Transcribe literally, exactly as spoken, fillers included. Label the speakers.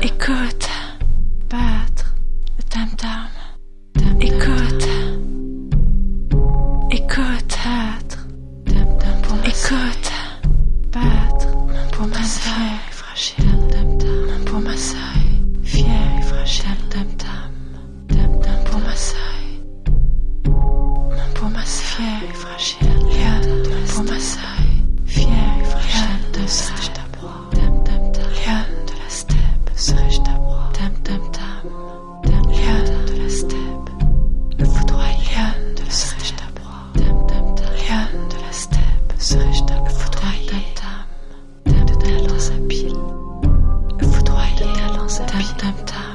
Speaker 1: Écoute, battre le tam-tam. Écoute, écoute, battre. Écoute, battre. Pour ma fière et fragile tam-tam. Pour ma saille, fière et fragile tam-tam. Pour ma saille, pour ma fière et fragile. Pour ma saille, fière et fragile de serais-je ta proie. Liane de la steppe, serais-je ta proie. Liane de la steppe, le foudroyant. Liane de la serais-je ta proie. Liane de la steppe, serais-je ta proie. De talents à pile, le foudroyant. De talents à pile.